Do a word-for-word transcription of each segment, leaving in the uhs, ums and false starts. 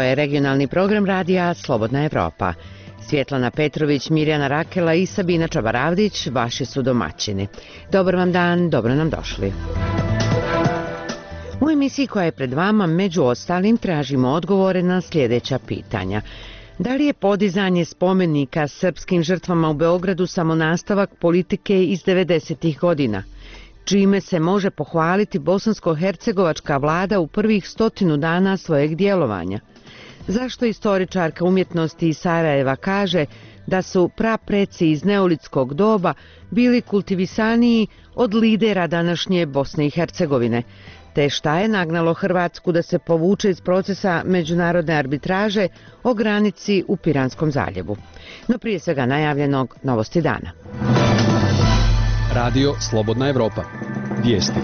je regionalni program radija Slobodna Evropa. Svjetlana Petrović, Mirjana Rakela i Sabina Čabaravdić vaši su domaćini. Dobar vam dan, dobro nam došli. U emisiji koja je pred vama, među ostalim, tražimo odgovore na sljedeća pitanja. Da li je podizanje spomenika srpskim žrtvama u Beogradu samo nastavak politike iz devedesetih godina? Čime se može pohvaliti bosansko-hercegovačka vlada u prvih stotinu dana svojeg djelovanja? Zašto istoričarka umjetnosti iz Sarajeva kaže da su prapreci iz neolitskog doba bili kultivisaniji od lidera današnje Bosne i Hercegovine? Te šta je nagnalo Hrvatsku da se povuče iz procesa međunarodne arbitraže o granici u Piranskom zaljevu? No prije svega najavljenog novosti dana. Radio Slobodna Evropa. Vijesti.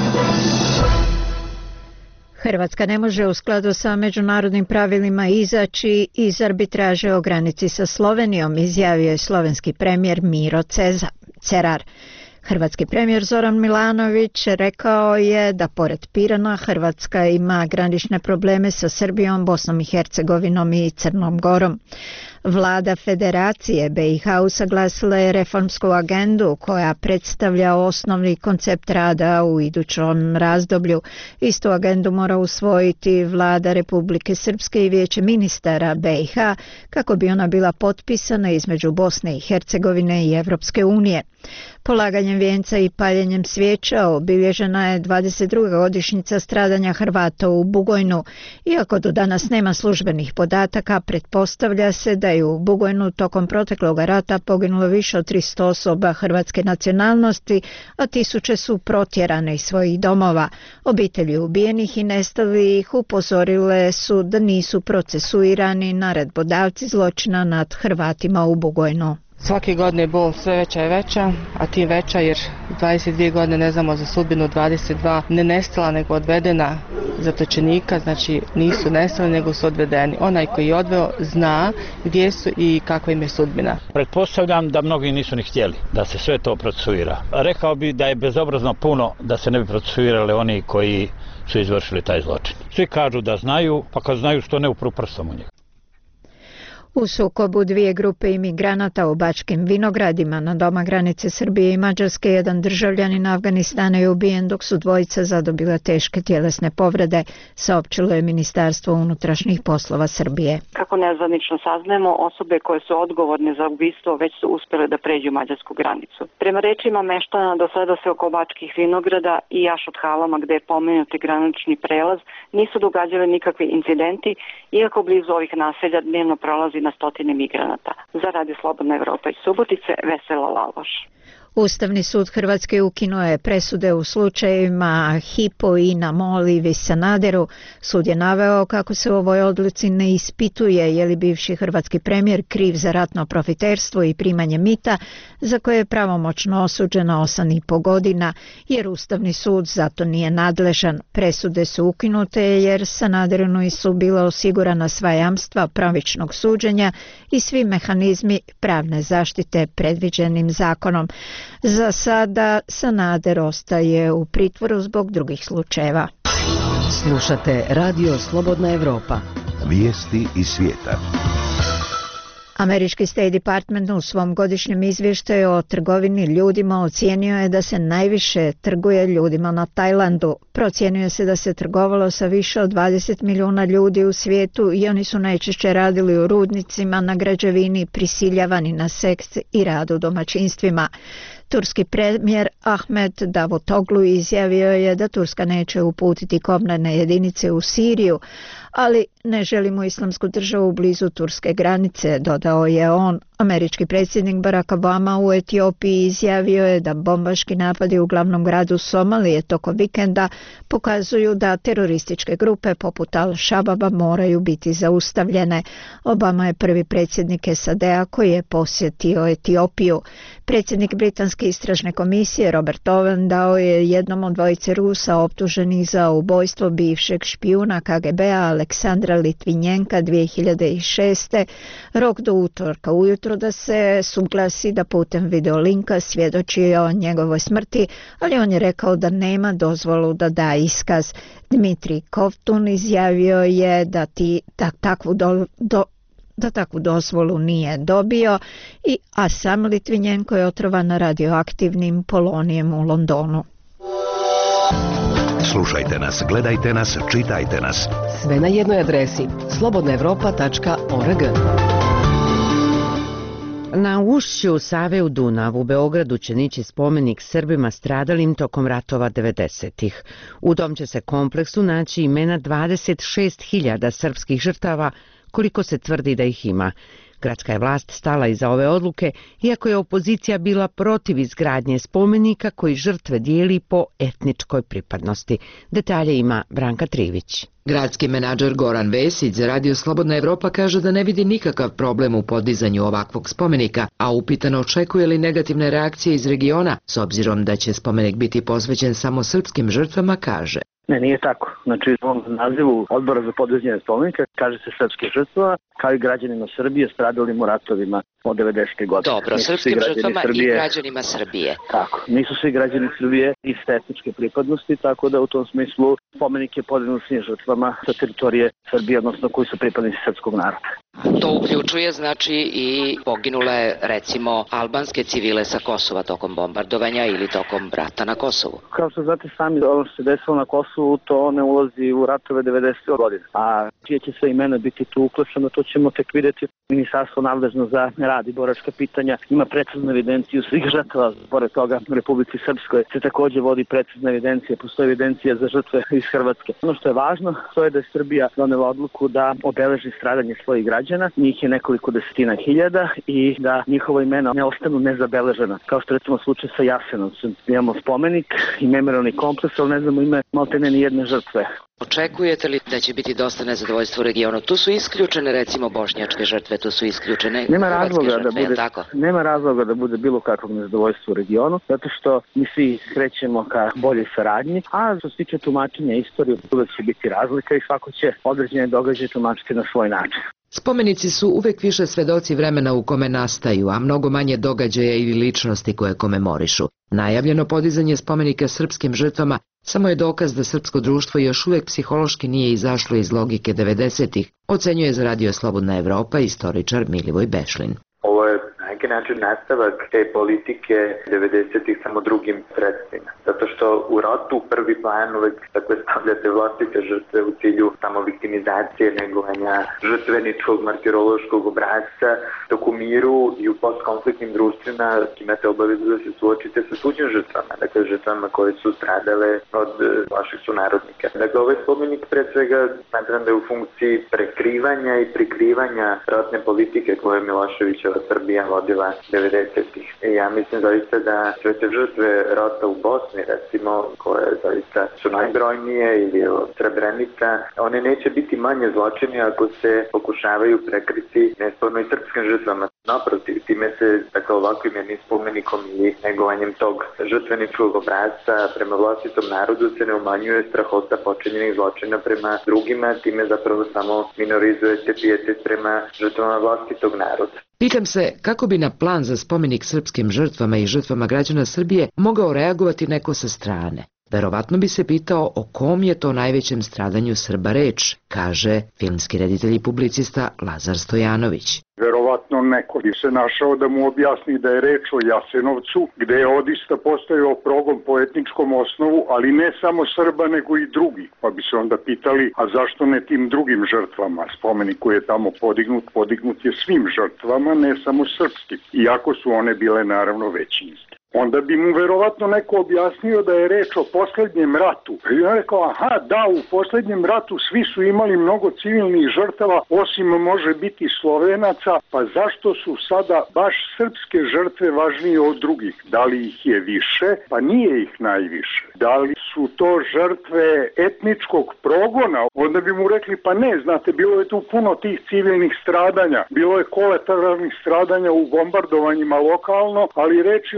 Hrvatska ne može u skladu sa međunarodnim pravilima izaći iz arbitraže o granici sa Slovenijom, izjavio je slovenski premijer Miro Cerar. Hrvatski premijer Zoran Milanović rekao je da pored Pirana Hrvatska ima granične probleme sa Srbijom, Bosnom i Hercegovinom i Crnom Gorom. Vlada Federacije B i H usaglasila je reformsku agendu koja predstavlja osnovni koncept rada u idućem razdoblju. Istu agendu mora usvojiti Vlada Republike Srpske i Vijeće ministara B i H kako bi ona bila potpisana između Bosne i Hercegovine i Evropske unije. Polaganjem vijenca i paljenjem svijeća obilježena je dvadeset druga godišnjica stradanja Hrvata u Bugojnu. Iako do danas nema službenih podataka, pretpostavlja se da je u Bugojnu tokom proteklog rata poginulo više od tristo osoba hrvatske nacionalnosti, a tisuće su protjerane iz svojih domova. Obitelji ubijenih i nestalih upozorile su da nisu procesuirani naredbodavci zločina nad Hrvatima u Bugojnu. Svake godine bol sve veća i veća, a tim veća jer dvadeset dvije godine ne znamo za sudbinu dvadeset dva ne nestala nego odvedena zatočenika, znači nisu nestali nego su odvedeni. Onaj koji je odveo zna gdje su i kakva im je sudbina. Pretpostavljam da mnogi nisu ni htjeli da se sve to procesuira. Rekao bi da je bezobrazno puno da se ne bi procesuirali oni koji su izvršili taj zločin. Svi kažu da znaju, pa kad znaju što ne upru prstom u njega. U sukobu dvije grupe imigranata u Bačkim Vinogradima na doma granice Srbije i Mađarske jedan državljanin Afganistana je ubijen dok su dvojica zadobila teške tjelesne povrede, saopćilo je Ministarstvo unutrašnjih poslova Srbije. Kako nezvanično saznajemo, osobe koje su odgovorne za ubistvo već su uspjele da pređu mađarsku granicu. Prema rečima meštana, do sada se oko Bačkih Vinograda i Jašot Halama, gde je pomenuti granični prelaz, nisu događali nikakvi incidenti, iako blizu ovih naselja dnevno prolazi na stotine migranata. Za Radio Slobodna Evropa iz Subotice, Vesela Laloš. Ustavni sud Hrvatske ukinuo je presude u slučajevima Hypo, Ina, Mol i Ivi Sanaderu. Sud je naveo kako se u ovoj odluci ne ispituje je li bivši hrvatski premijer kriv za ratno profiterstvo i primanje mita, za koje je pravomoćno osuđen na osam i po godina, jer Ustavni sud zato nije nadležan. Presude su ukinute jer Sanaderu su bila osigurana sva jamstva pravičnog suđenja i svi mehanizmi pravne zaštite predviđenim zakonom. Za sada Sanader ostaje u pritvoru zbog drugih slučajeva. Slušate Radio Slobodna Evropa. Vijesti iz svijeta. Američki State Department u svom godišnjem izvještaju o trgovini ljudima ocijenio je da se najviše trguje ljudima na Tajlandu. Procjenjuje se da se trgovalo sa više od dvadeset milijuna ljudi u svijetu i oni su najčešće radili u rudnicima, na građevini, prisiljavani na seks i rad u domaćinstvima. Turski premijer Ahmed Davutoglu izjavio je da Turska neće uputiti kopnene jedinice u Siriju, ali ne želimo islamsku državu blizu turske granice, dodao je on. Američki predsjednik Barack Obama u Etiopiji izjavio je da bombaški napadi u glavnom gradu Somalije tokom vikenda pokazuju da terorističke grupe poput Al-Shababa moraju biti zaustavljene. Obama je prvi predsjednik S A D-a koji je posjetio Etiopiju. Predsjednik Britanske istražne komisije Robert Owen dao je jednom od dvojice Rusa optuženih za ubojstvo bivšeg špijuna K G B-a Aleksandra Litvinjenka dvije hiljade šeste. Rok do utorka ujutro da se suglasi da putem videolinka svjedoči o njegovoj smrti, ali on je rekao da nema dozvolu da da iskaz. Dmitrij Kovtun izjavio je da, ti, da takvu do, do, da takvu dozvolu nije dobio, i, a sam Litvinjenko je otrovan radioaktivnim polonijem u Londonu. Slušajte nas, gledajte nas, čitajte nas. Sve na jednoj adresi slobodna evropa tačka org. Na ušću Save u Dunav u Beogradu će nići spomenik Srbima stradalim tokom ratova devedesetih. U tom će se kompleksu naći imena dvadeset šest hiljada srpskih žrtava, koliko se tvrdi da ih ima. Gradska je vlast stala iza ove odluke, iako je opozicija bila protiv izgradnje spomenika koji žrtve dijeli po etničkoj pripadnosti. Detalje ima Branka Trivić. Gradski menadžer Goran Vesić za Radio Slobodna Evropa kaže da ne vidi nikakav problem u podizanju ovakvog spomenika, a upitano očekuje li negativne reakcije iz regiona, s obzirom da će spomenik biti posvećen samo srpskim žrtvama, kaže. Ne, nije tako. Znači, u ovom nazivu Odbora za podizanje spomenika kaže se srpske žrtva, kao i građanima Srbije stradalim u ratovima od devedesetih godina. Dobro, srpskim žrtvama Srbije, i građanima Srbije. Tako, nisu svi građani Srbije iste etničke pripadnosti, tako da u tom smislu spomenik je podignut svim žrtvama sa teritorije Srbije, odnosno koji su pripadnici srpskog naroda. To uključuje znači i poginule, recimo, albanske civile sa Kosova tokom bombardovanja ili tokom rata na Kosovu. Kao što znate sami, ono što se desilo na Kosovu, to ne ulazi u ratove devedesetih godina. A čije će sve imena biti tu uključeno, to ćemo tek vidjeti. Ministarstvo nadležno za rad i boračka pitanja ima preciznu evidenciju svih žrtava. Pored toga, u Republici Srpskoj se također vodi precizna evidencija, postoji evidencija za žrtve iz Hrvatske. Ono što je važno, to je da je Srbija donela odluku da obeleži stradanje svojih građana, njih je nekoliko desetina hiljada, i da njihovo imena ne ostanu nezabeležena. Kao što recimo slučaj sa Jasenovcem. Imamo spomenik i memorialni kompleks, ali ne znamo ime maltene ni jedne žrtve. Očekujete li da će biti dosta nezadovoljstva u regionu? Tu su isključene recimo bošnjačke žrtve, tu su isključene nema hrvatske razloga žrtve, da bude, tako? Nema razloga da bude bilo kakvog nezadovoljstva u regionu, zato što mi svi krećemo ka boljoj saradnji, a što se tiče tumačenja istorije, uvek će biti razlika i svako će određene događaje tumačiti na svoj način. Spomenici su uvek više svedoci vremena u kome nastaju, a mnogo manje događaja ili ličnosti koje komemorišu. Najavljeno podizanje spomenika srpskim žrtvama samo je dokaz da srpsko društvo još uvek psihološki nije izašlo iz logike devedesetih, ocenjuje za Radio Slobodna Evropa istoričar Milivoj Bešlin. Ovo je na neki način nastavak te politike devedesetih samo drugim sredstvima. Zato što u ratu prvi plan uvek dakle, stavljate vlastite žrtve u cilju samo viktimizacije, negovanja žrtveničkog, martirološkog obrazca, dok u miru i u postkonfliktnim društvima imate obavezu da se suočite sa tuđim žrtvama, dakle žrtvama koje su stradale od vaših sunarodnika. Dakle, ovaj spomenik pre svega smatram da je u funkciji prekrivanja i prikrivanja ratne politike koje je Miloševićeva Srbija vodila devedesetih. I ja mislim zaista da sve te žrtve rata u Bosni, recimo, koje zaista su najbrojnije, ili od Srebrenica, one neće biti manje zločini ako se pokušavaju prekriti nesporno i srpskim žrtvama. Naprotiv, time se, dakle, ovakvim jednim spomenikom ili negovanjem tog žrtveničkog obrazca prema vlastitom narodu se ne umanjuje strahota počinjenih zločina prema drugima, time zapravo samo minorizujete pijetet prema žrtvama vlastitog naroda. Pitam se kako bi na plan za spomenik srpskim žrtvama i žrtvama građana Srbije mogao reagovati neko sa strane. Verovatno bi se pitao o kom je to najvećem stradanju Srba reč, kaže filmski reditelj i publicista Lazar Stojanović. Verovatno neko bi se našao da mu objasni da je reč o Jasenovcu, gde je odista postojao progon po etničkom osnovu, ali ne samo Srba nego i drugi. Pa bi se onda pitali, a zašto ne tim drugim žrtvama? Spomenik koji je tamo podignut, podignut je svim žrtvama, ne samo srpskim, iako su one bile naravno većinske. Onda bi mu verovatno neko objasnio da je reč o poslednjem ratu. I on rekao, aha, da, u poslednjem ratu svi su imali mnogo civilnih žrtava, osim može biti Slovenaca, pa zašto su sada baš srpske žrtve važnije od drugih? Da li ih je više? Pa nije ih najviše. Da li su to žrtve etničkog progona? Onda bi mu rekli, pa ne, znate, bilo je tu puno tih civilnih stradanja, bilo je kolateralnih stradanja u bombardovanjima lokalno, ali reč je o Srbiji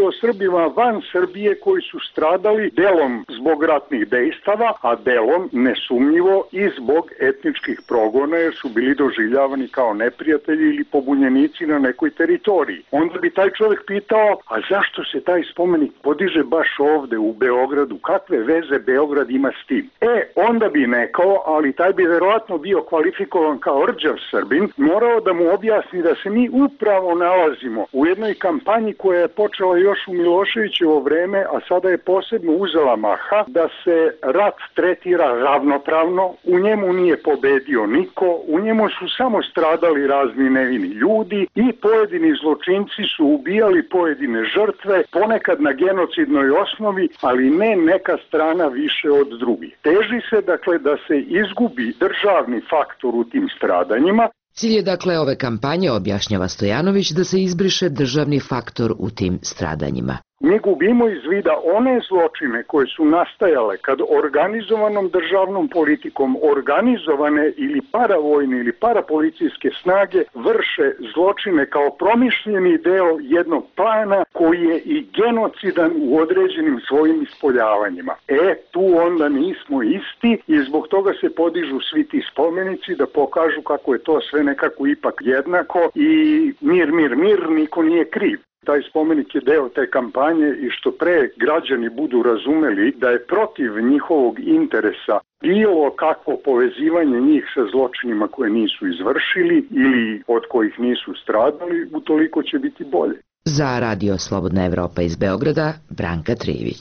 narodima van Srbije koji su stradali delom zbog ratnih dejstava, a delom nesumnjivo i zbog etničkih progona jer su bili doživljavani kao neprijatelji ili pobunjenici na nekoj teritoriji. Onda bi taj čovjek pitao, a zašto se taj spomenik podiže baš ovde u Beogradu? Kakve veze Beograd ima s tim? E, onda bi nekao, ali taj bi verovatno bio kvalifikovan kao rđav Srbin, morao da mu objasni da se mi upravo nalazimo u jednoj kampanji koja je počela još u Miloševićevo vreme, a sada je posebno uzela maha, da se rat tretira ravnopravno, u njemu nije pobedio niko, u njemu su samo stradali razni nevini ljudi i pojedini zločinci su ubijali pojedine žrtve, ponekad na genocidnoj osnovi, ali ne neka strana više od drugih. Teži se dakle da se izgubi državni faktor u tim stradanjima. Cilj je dakle ove kampanje, objašnjava Stojanović, da se izbriše državni faktor u tim stradanjima. Mi gubimo iz vida one zločine koje su nastajale kad organizovanom državnom politikom organizovane ili paravojne ili parapolicijske snage vrše zločine kao promišljeni deo jednog plana koji je i genocidan u određenim svojim ispoljavanjima. E, tu onda nismo isti i zbog toga se podižu svi ti spomenici da pokažu kako je to sve nekako ipak jednako i mir, mir, mir, niko nije kriv. Taj spomenik je deo te kampanje i što pre građani budu razumeli da je protiv njihovog interesa bilo kakvo povezivanje njih sa zločinima koje nisu izvršili ili od kojih nisu stradali, utoliko će biti bolje. Za Radio Slobodna Evropa iz Beograda, Branka Trivić.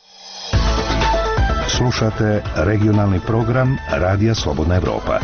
Slušate regionalni program Radija Slobodna Evropa.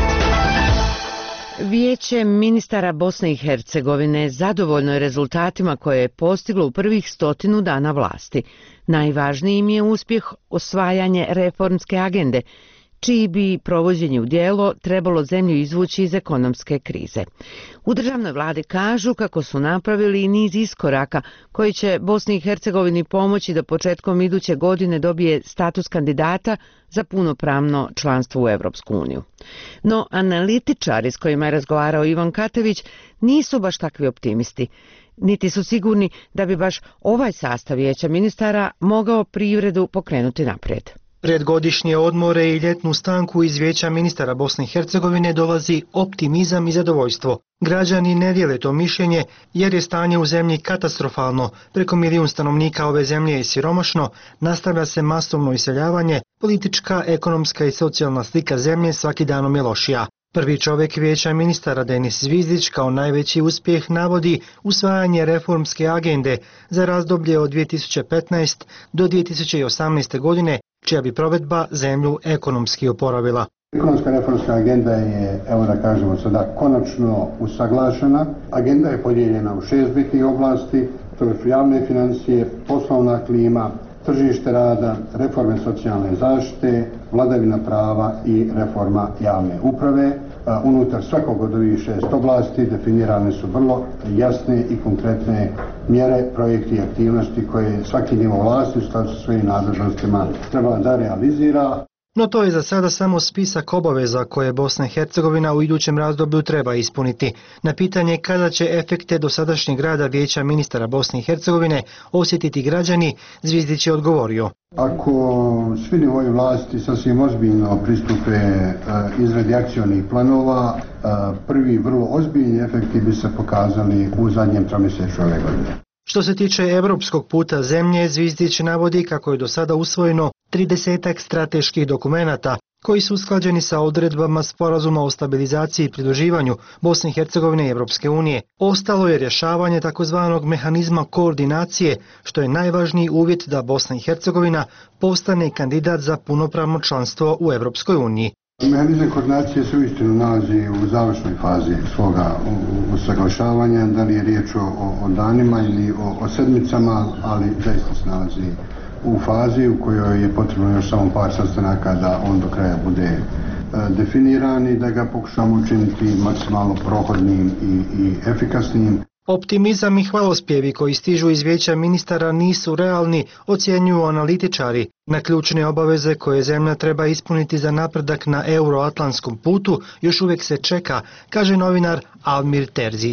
Vijeće ministara Bosne i Hercegovine zadovoljno je rezultatima koje je postiglo u prvih stotinu dana vlasti. Najvažniji im je uspjeh osvajanje reformske agende, čiji bi provođenje u djelo trebalo zemlju izvući iz ekonomske krize. U državnoj vladi kažu kako su napravili i niz iskoraka koji će Bosni i Hercegovini pomoći da početkom iduće godine dobije status kandidata za punopravno članstvo u Evropsku uniju. No, analitičari s kojima je razgovarao Ivan Katević nisu baš takvi optimisti. Niti su sigurni da bi baš ovaj sastav vijeća ministara mogao privredu pokrenuti naprijed. Pred godišnje odmore i ljetnu stanku iz Vijeća ministara Bosne i Hercegovine dolazi optimizam i zadovoljstvo. Građani ne dijele to mišljenje jer je stanje u zemlji katastrofalno, preko milijun stanovnika ove zemlje je siromašno, nastavlja se masovno iseljavanje, politička, ekonomska i socijalna slika zemlje svaki danom je lošija. Prvi čovjek Vijeća ministara Denis Zvizdić kao najveći uspjeh navodi usvajanje reformske agende za razdoblje od dvije tisuće petnaeste do dvije tisuće osamnaeste godine, čija bi provedba zemlju ekonomski oporavila. Ekonomska reformska agenda je, evo da kažemo sada, konačno usaglašena. Agenda je podijeljena u šest bitnih oblasti, to su javne financije, poslovna klima, tržište rada, reforme socijalne zaštite, vladavina prava i reforma javne uprave. Unutar svakog od ovih šest oblasti definirane su vrlo jasne i konkretne mjere, projekti i aktivnosti koje svaki nivo vlasti u skladu sa svojim nadležnostima treba da realizira. No to je za sada samo spisak obaveza koje Bosna i Hercegovina u idućem razdoblju treba ispuniti. Na pitanje kada će efekte dosadašnjeg rada Vijeća ministara Bosne i Hercegovine osjetiti građani, Zvizdić je odgovorio. Ako svi nivoji vlasti sasvim ozbiljno pristupe izradi akcionih planova, prvi vrlo ozbiljni efekti bi se pokazali u zadnjem tromjesečju ove godine. Što se tiče europskog puta zemlje, Zvizdić navodi kako je do sada usvojeno tridesetak strateških dokumenata koji su usklađeni sa odredbama Sporazuma o stabilizaciji i pridruživanju Bosne i Hercegovine i Evropske unije. Ostalo je rješavanje takozvanog mehanizma koordinacije, što je najvažniji uvjet da Bosna i Hercegovina postane kandidat za punopravno članstvo u Evropskoj uniji. Mehanizam koordinacije se uistinu nalazi u završnoj fazi svoga usaglašavanja, da li je riječ o, o danima ili o, o sedmicama, ali zaista se nalazi u fazi u kojoj je potrebno još samo par sastanaka da on do kraja bude e, definiran i da ga pokušamo učiniti maksimalno prohodnim i, i efikasnim. Optimizam i hvalospjevi koji stižu iz Vijeća ministara nisu realni, ocjenjuju analitičari. Na ključne obaveze koje zemlja treba ispuniti za napredak na euroatlantskom putu još uvijek se čeka, kaže novinar Almir Terzić.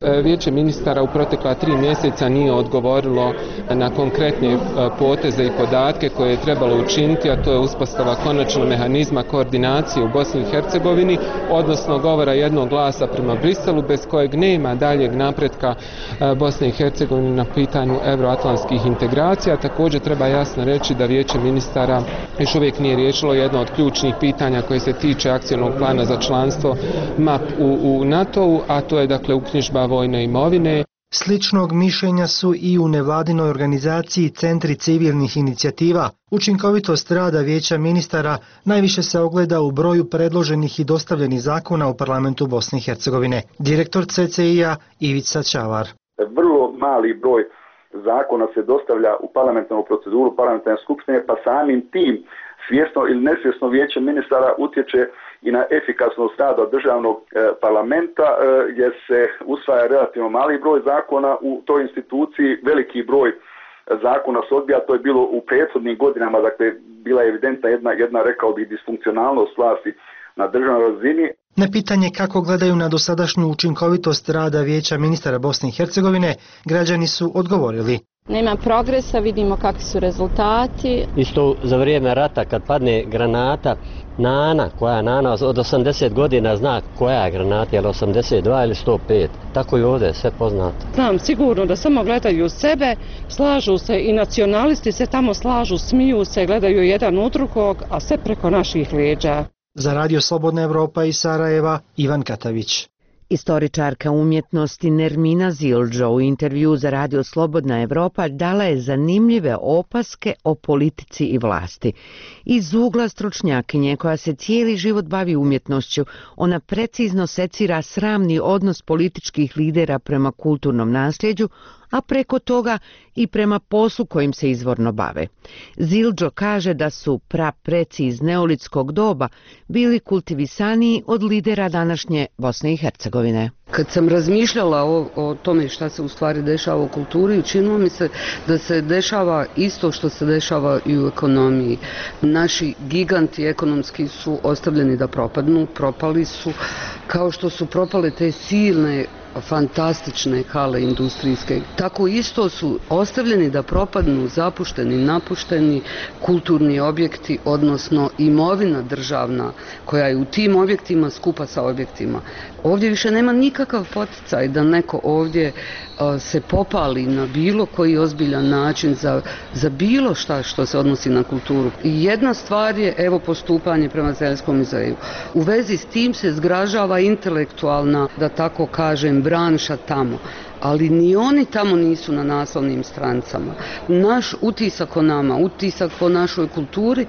Vijeće ministara u protekla tri mjeseca nije odgovorilo na konkretne poteze i podatke koje je trebalo učiniti, a to je uspostava konačnog mehanizma koordinacije u Bosni i Hercegovini, odnosno govora jednog glasa prema Briselu, bez kojeg nema daljeg napretka Bosne i Hercegovine na pitanju euroatlantskih integracija. Također treba jasno reći da Vijeće ministara još uvijek nije riješilo jedno od ključnih pitanja koje se tiče akcijnog plana za članstvo M A P u, u NATO-u, a to je dakle uknjižba vojne imovine. Sličnog mišljenja su i u nevladinoj organizaciji Centri civilnih inicijativa. Učinkovitost rada Vijeća ministara najviše se ogleda u broju predloženih i dostavljenih zakona u parlamentu Bosne i Hercegovine. Direktor C C I-a Ivica Čavar. Vrlo mali broj zakona se dostavlja u parlamentarnu proceduru parlamentarne skupštine, pa samim tim svjesno ili nesvjesno Vijeće ministara utječe i na efikasnost rada državnog e, parlamenta, e, jer se usvaja relativno mali broj zakona u toj instituciji, veliki broj zakona se odbija. To je bilo u prethodnim godinama, dakle bila je evidentna jedna, jedna rekao bih, disfunkcionalnost vlasti na državnoj razini. Na pitanje kako gledaju na dosadašnju učinkovitost rada Vijeća ministara Bosne i Hercegovine, građani su odgovorili. Nema progresa, vidimo kakvi su rezultati. Isto za vrijeme rata kad padne granata, Nana, koja Nana od osamdeset godina zna koja je granata, je li osamdeset dva ili sto pet, tako i ovdje, sve poznato. Znam sigurno da samo gledaju sebe, slažu se i nacionalisti se tamo slažu, smiju se, gledaju jedan u drugog, a sve preko naših leđa. Za Radio Slobodna Evropa iz Sarajeva, Ivan Katavić. Istoričarka umjetnosti Nermina Zildžo u intervju za Radio Slobodna Evropa dala je zanimljive opaske o politici i vlasti. Iz ugla stručnjakinje koja se cijeli život bavi umjetnošću, ona precizno secira sramni odnos političkih lidera prema kulturnom nasljeđu, a preko toga i prema poslu kojim se izvorno bave. Zildžo kaže da su prapreci iz neolitskog doba bili kultivisaniji od lidera današnje Bosne i Hercegovine. Kad sam razmišljala o, o tome šta se u stvari dešava u kulturi, učinilo mi se da se dešava isto što se dešava i u ekonomiji. Naši giganti ekonomski su ostavljeni da propadnu, propali su, kao što su propale te silne fantastične hale industrijske. Tako isto su ostavljeni da propadnu, zapušteni, napušteni kulturni objekti, odnosno imovina državna koja je u tim objektima skupa sa objektima. Ovdje više nema nikakav poticaj da neko ovdje uh, se popali na bilo koji ozbiljan način za, za bilo šta što se odnosi na kulturu. I jedna stvar je, evo, postupanje prema Zeljskom muzeju. U vezi s tim se zgražava intelektualna, da tako kažem, branša tamo. Ali ni oni tamo nisu na naslovnim strancama. Naš utisak o nama, utisak o našoj kulturi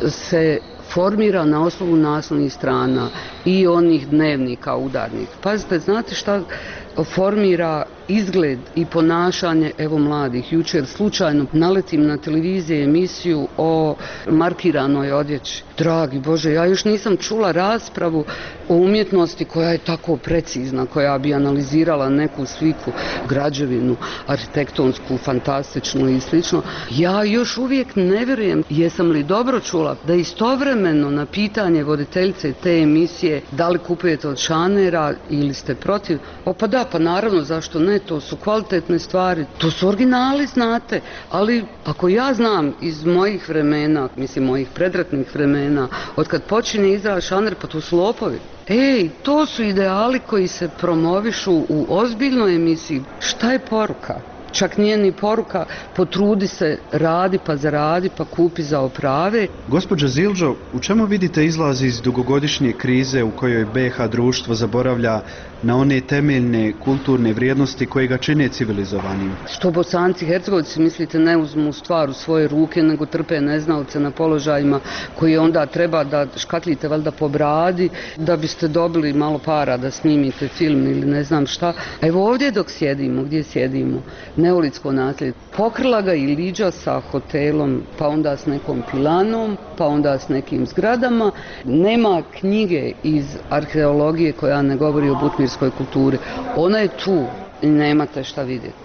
se formira na osnovu naslovnih strana i onih dnevnika udarnih. Pazite, znate šta formira izgled i ponašanje evo mladih. Jučer slučajno naletim na televiziji emisiju o markiranoj odjeći. Dragi Bože, ja još nisam čula raspravu o umjetnosti koja je tako precizna, koja bi analizirala neku sliku, građevinu, arhitektonsku, fantastičnu i slično. Ja još uvijek ne vjerujem, jesam li dobro čula, da istovremeno na pitanje voditeljice te emisije da li kupujete od šanera ili ste protiv, o pa da, pa naravno, zašto ne, to su kvalitetne stvari, to su originali, znate, ali ako ja znam iz mojih vremena, mislim mojih predratnih vremena, od kad počinje izraz šaner, pa to su lopovi. Ej, to su ideali koji se promovišu u ozbiljnoj emisiji. Šta je poruka? Čak nije ni poruka, potrudi se, radi pa zaradi pa kupi za oprave. Gospođo Zildžo, u čemu vidite izlaz iz dugogodišnje krize u kojoj B iH društvo zaboravlja na one temeljne kulturne vrijednosti koje ga čine civilizovanim? Što Bosanci i Hercegovci, mislite, ne uzmu stvar u svoje ruke, nego trpe neznalce na položajima koji onda treba da škatljite valjda po bradi da biste dobili malo para da snimite film ili ne znam šta. Evo ovdje dok sjedimo, gdje sjedimo, neolitsko nasljeđe. Pokrila ga i liđa sa hotelom, pa onda s nekom pilanom, pa onda s nekim zgradama. Nema knjige iz arheologije koja ne govori o butmirskoj kulturi. Ona je tu i nemate šta vidjeti tu.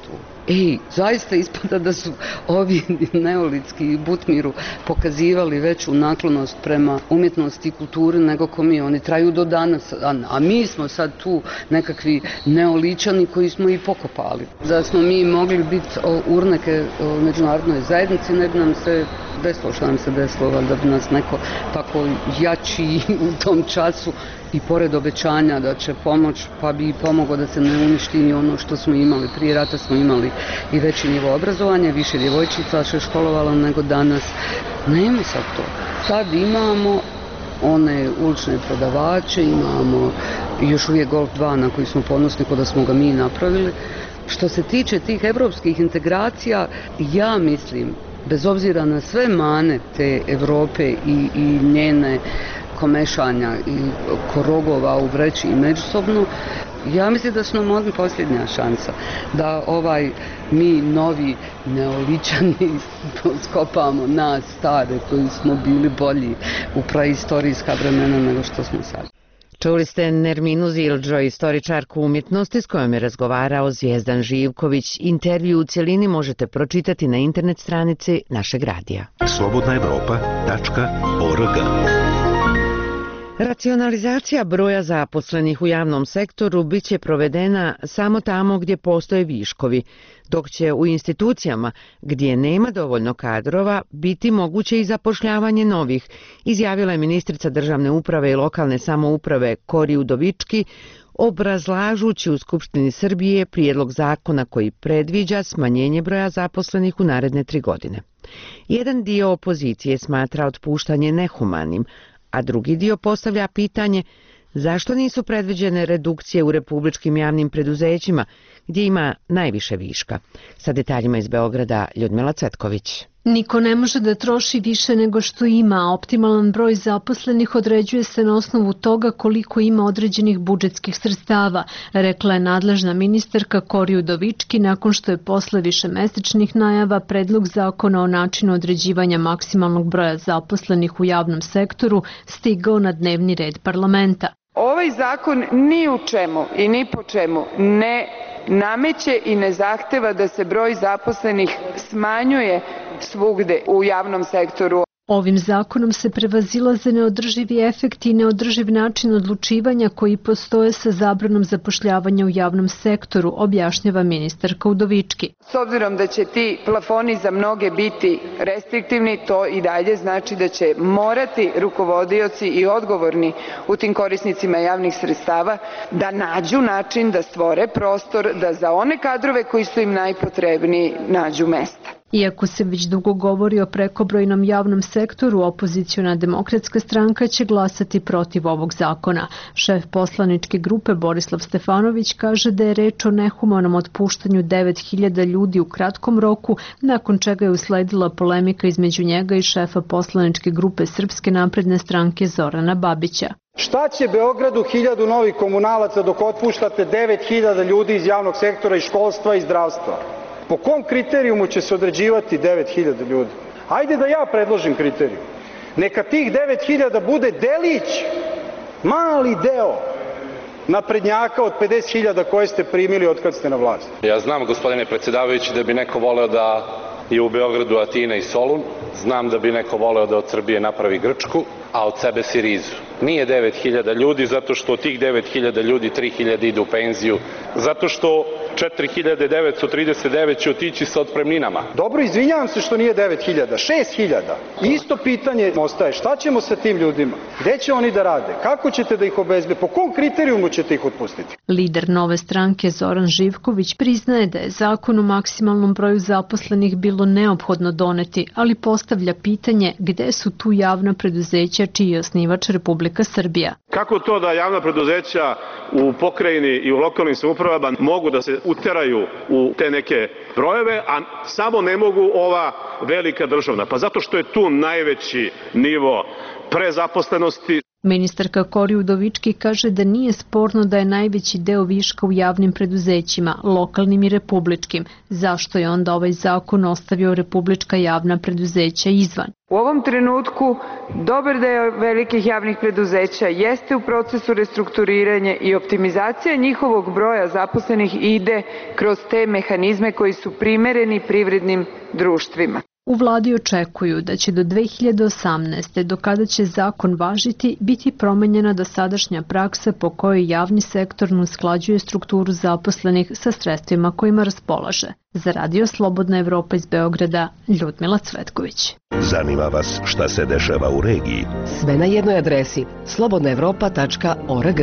ej, zaista ispada da su ovi neolitski i Butmiru pokazivali veću naklonost prema umjetnosti i kulturi nego ko mi. Oni traju do danas, a, a mi smo sad tu nekakvi neoličani koji smo i pokopali. Da smo mi mogli biti urneke međunarodnoj zajednici, ne bi nam se desilo što nam se desilo, da bi nas neko tako jači u tom času i pored obećanja da će pomoć, pa bi pomogao da se ne uništi ni ono što smo imali. Prije rata smo imali i veći nivo obrazovanja, više djevojčica se školovalo nego danas. Nema sad to. Sad imamo one ulične prodavače, imamo još uvijek Golf dva na koji smo ponosni kod da smo ga mi napravili. Što se tiče tih evropskih integracija, ja mislim, bez obzira na sve mane te Evrope i, i njene komešanja i korogova u vreći i međusobno, ja mislim da su nam ovdje posljednja šansa da ovaj mi novi neoličani skopamo nas stare koji smo bili bolji u praistorijska vremena nego što smo sad. Čuli ste Nerminu Zildžo, istoričarku umjetnosti s kojom je razgovarao Zvijezdan Živković. Intervju u cjelini možete pročitati na internet stranici našeg radija. slobodna evropa tačka org. Racionalizacija broja zaposlenih u javnom sektoru bit će provedena samo tamo gdje postoje viškovi, dok će u institucijama gdje nema dovoljno kadrova biti moguće i zapošljavanje novih, izjavila je ministrica državne uprave i lokalne samouprave Kori Udovički, obrazlažući u Skupštini Srbije prijedlog zakona koji predviđa smanjenje broja zaposlenih u naredne tri godine. Jedan dio opozicije smatra otpuštanje nehumanim, a drugi dio postavlja pitanje zašto nisu predviđene redukcije u republičkim javnim preduzećima gdje ima najviše viška. Sa detaljima iz Beograda Ljudmila Cvetković. Niko ne može da troši više nego što ima. Optimalan broj zaposlenih određuje se na osnovu toga koliko ima određenih budžetskih sredstava, rekla je nadležna ministarka Kori Udovički nakon što je posle višemesečnih najava predlog zakona o načinu određivanja maksimalnog broja zaposlenih u javnom sektoru stigao na dnevni red parlamenta. Ovaj zakon ni u čemu i ni po čemu ne nameće i ne zahteva da se broj zaposlenih smanjuje svugde u javnom sektoru. Ovim zakonom se prevazilaze neodrživi efekti i neodrživ način odlučivanja koji postoje sa zabranom zapošljavanja u javnom sektoru, objašnjava ministarka Udovički. S obzirom da će ti plafoni za mnoge biti restriktivni, to i dalje znači da će morati rukovodioci i odgovorni u tim korisnicima javnih sredstava da nađu način da stvore prostor da za one kadrove koji su im najpotrebniji nađu mesta. Iako se već dugo govori o prekobrojnom javnom sektoru, opoziciona demokratska stranka će glasati protiv ovog zakona. Šef poslaničke grupe Borislav Stefanović kaže da je reč o nehumanom otpuštanju devet hiljada ljudi u kratkom roku, nakon čega je usledila polemika između njega i šefa poslaničke grupe Srpske napredne stranke Zorana Babića. Šta će Beogradu hiljadu novih komunalaca dok otpuštate devet hiljada ljudi iz javnog sektora i školstva i zdravstva? Po kom kriterijumu će se određivati devet hiljada ljudi? Ajde da ja predložim kriterijum. Neka tih devet hiljada bude delić, mali deo naprednjaka od pedeset hiljada koje ste primili od kad ste na vlasti. Ja znam, gospodine predsjedavajući, da bi neko voleo da je u Beogradu Atina i Solun. Znam da bi neko voleo da od Srbije napravi Grčku, a od sebe Sirizu. Nije devet hiljada ljudi, zato što od tih devet hiljada ljudi tri hiljade ide u penziju, zato što četiri hiljade devetsto trideset devet će otići sa otpremninama. Dobro, izvinjavam se što nije devet hiljada, šest hiljada. Isto pitanje ostaje, šta ćemo sa tim ljudima? Gde će oni da rade? Kako ćete da ih obezbedite? Po kom kriterijumu ćete ih otpustiti? Lider Nove stranke Zoran Živković priznaje da je zakon o maksimalnom broju zaposlenih bilo neophodno doneti, ali postavlja pitanje gde su tu javna preduzeća čiji je osnivač Republika Srbija. Kako to da javna preduzeća u pokrajini i u lokalnim samoupravama mogu da se uteraju u te neke brojeve, a samo ne mogu ova velika državna? Pa zato što je tu najveći nivo prezaposlenosti. Ministarka Kori Udovički kaže da nije sporno da je najveći deo viška u javnim preduzećima, lokalnim i republičkim. Zašto je onda ovaj zakon ostavio republička javna preduzeća izvan? U ovom trenutku dobar deo velikih javnih preduzeća jeste u procesu restrukturiranja i optimizacija njihovog broja zaposlenih ide kroz te mehanizme koji su primereni privrednim društvima. U vladi očekuju da će do dve hiljade osamnaeste. do kada će zakon važiti, biti promenjena dosadašnja praksa po kojoj javni sektor ne usklađuje strukturu zaposlenih sa sredstvima kojima raspolaže. Za Radio Slobodna Evropa iz Beograda, Ljudmila Cvetković. Zanima vas šta se dešava u regiji? Sve na jednoj adresi slobodna evropa tačka org.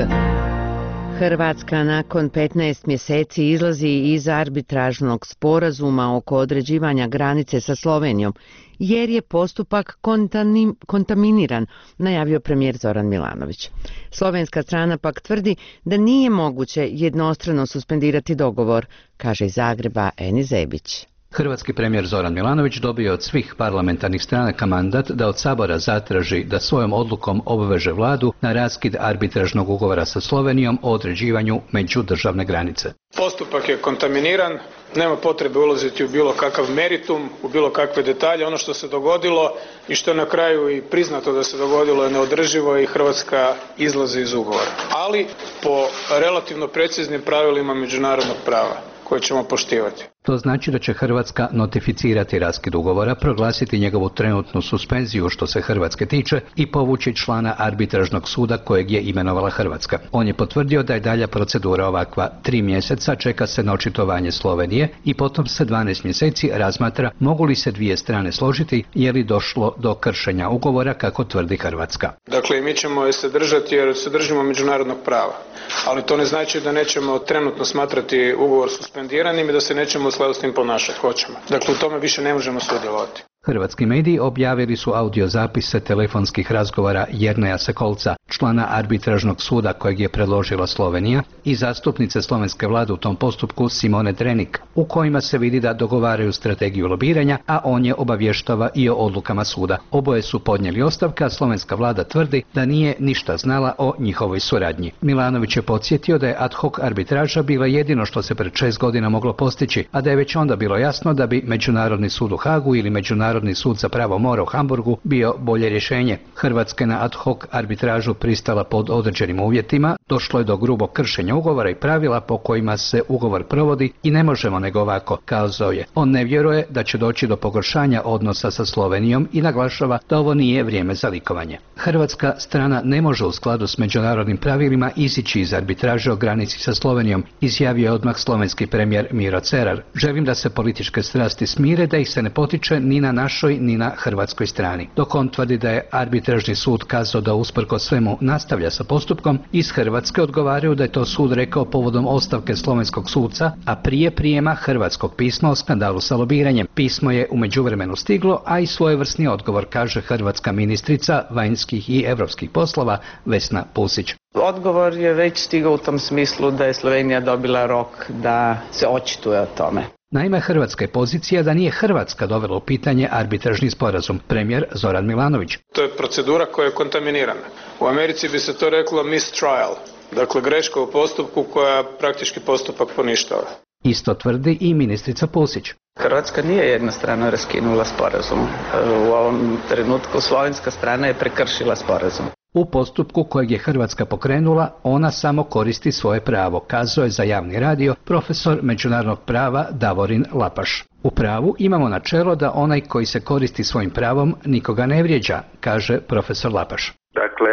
Hrvatska nakon petnaest mjeseci izlazi iz arbitražnog sporazuma oko određivanja granice sa Slovenijom, jer je postupak kontanim, kontaminiran, najavio premijer Zoran Milanović. Slovenska strana pak tvrdi da nije moguće jednostrano suspendirati dogovor, kaže iz Zagreba Enis Zebić. Hrvatski premijer Zoran Milanović dobio od svih parlamentarnih stranaka mandat da od Sabora zatraži da svojom odlukom obveže vladu na raskid arbitražnog ugovora sa Slovenijom o određivanju međudržavne granice. Postupak je kontaminiran, nema potrebe ulaziti u bilo kakav meritum, u bilo kakve detalje. Ono što se dogodilo i što je na kraju i priznato da se dogodilo je neodrživo i Hrvatska izlazi iz ugovora. Ali po relativno preciznim pravilima međunarodnog prava koje ćemo poštivati. To znači da će Hrvatska notificirati raskid ugovora, proglasiti njegovu trenutnu suspenziju što se Hrvatske tiče i povući člana arbitražnog suda kojeg je imenovala Hrvatska. On je potvrdio da je dalja procedura ovakva. Tri mjeseca čeka se na očitovanje Slovenije i potom se dvanaest mjeseci razmatra mogu li se dvije strane složiti je li došlo do kršenja ugovora kako tvrdi Hrvatska. Dakle, mi ćemo se držati jer se držimo međunarodnog prava, ali to ne znači da nećemo trenutno smatrati ugovor suspendiranim i da se nećemo u skladu s tim ponašati. Hoćemo. Dakle, u tome više ne možemo sudjelovati. Hrvatski mediji objavili su audio zapise telefonskih razgovora Jerneja Sekolca, člana arbitražnog suda kojeg je predložila Slovenija, i zastupnice slovenske vlade u tom postupku Simone Drenik, u kojima se vidi da dogovaraju strategiju lobiranja, a on je obavještava i o odlukama suda. Oboje su podnijeli ostavke, a slovenska vlada tvrdi da nije ništa znala o njihovoj suradnji. Milanović je podsjetio da je ad hoc arbitraža bila jedino što se pred šest godina moglo postići, a da je već onda bilo jasno da bi Međunarodni sud u Hagu ili Međunarodni Međunarodni sud za pravo mora u Hamburgu bio bolje rješenje. Hrvatska na ad hoc arbitražu pristala pod određenim uvjetima, došlo je do grubog kršenja ugovora i pravila po kojima se ugovor provodi i ne možemo nego ovako, kazao je. On ne vjeruje da će doći do pogoršanja odnosa sa Slovenijom i naglašava da ovo nije vrijeme za likovanje. Hrvatska strana ne može u skladu s međunarodnim pravilima izići iz arbitraže o granici sa Slovenijom, izjavio je odmah slovenski premijer Miro Cerar. Želim da se političke strasti smire, da ih se ne potiče ni na našoj ni na hrvatskoj strani. Dok on tvrdi da je arbitražni sud kazao da usprkos svemu nastavlja sa postupkom, iz Hrvatske odgovaraju da je to sud rekao povodom ostavke slovenskog suca, a prije prijema hrvatskog pisma o skandalu sa lobiranjem. Pismo je u međuvremenu stiglo, a i svojevrsni odgovor, kaže hrvatska ministrica vanjskih i europskih poslova Vesna Pusić. Odgovor je već stigao u tom smislu da je Slovenija dobila rok da se očituje o tome. Naime, hrvatska je pozicija da nije Hrvatska dovela u pitanje arbitražni sporazum. Premijer Zoran Milanović. To je procedura koja je kontaminirana. U Americi bi se to reklo mistrial, dakle greška u postupku koja praktički postupak poništava. Isto tvrdi i ministrica Pusić. Hrvatska nije jednostrano raskinula sporazum. U ovom trenutku slovenska strana je prekršila sporazum. U postupku kojeg je Hrvatska pokrenula, ona samo koristi svoje pravo, kazao je za javni radio profesor međunarodnog prava Davorin Lapaš. U pravu imamo načelo da onaj koji se koristi svojim pravom nikoga ne vrijeđa, kaže profesor Lapaš. Dakle,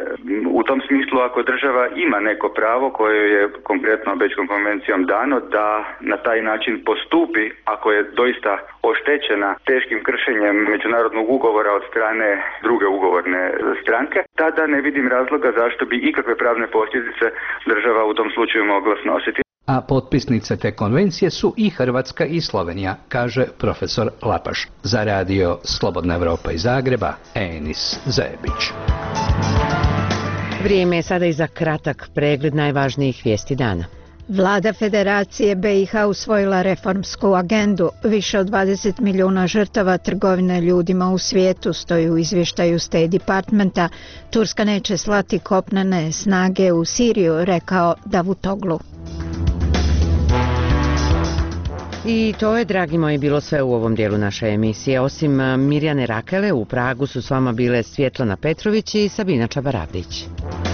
u tom smislu ako država ima neko pravo koje je konkretno Bečkom konvencijom dano da na taj način postupi ako je doista oštećena teškim kršenjem međunarodnog ugovora od strane druge ugovorne stranke, tada ne vidim razloga zašto bi ikakve pravne posljedice država u tom slučaju mogla snositi. A potpisnice te konvencije su i Hrvatska i Slovenija, kaže profesor Lapaš. Za radio Slobodna Evropa iz Zagreba, Enis Zebić. Vrijeme je sada i za kratak pregled najvažnijih vijesti dana. Vlada Federacije B i H usvojila reformsku agendu. Više od dvadeset miliona žrtava trgovine ljudima u svijetu stoji u izvještaju State Departmenta. Turska neće slati kopnene snage u Siriju, rekao Davutoglu. I to je, dragi moji, bilo sve u ovom dijelu naše emisije. Osim Mirjane Rakele, u Pragu su s vama bile Svjetlana Petrović i Sabina Čabaravdić.